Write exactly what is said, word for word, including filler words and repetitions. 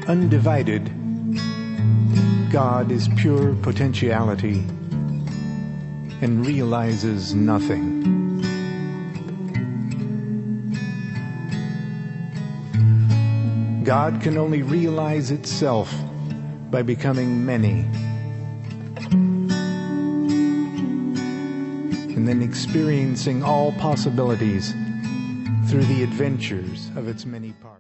Undivided, God is pure potentiality and realizes nothing. God can only realize itself by becoming many, and then experiencing all possibilities through the adventures of its many parts.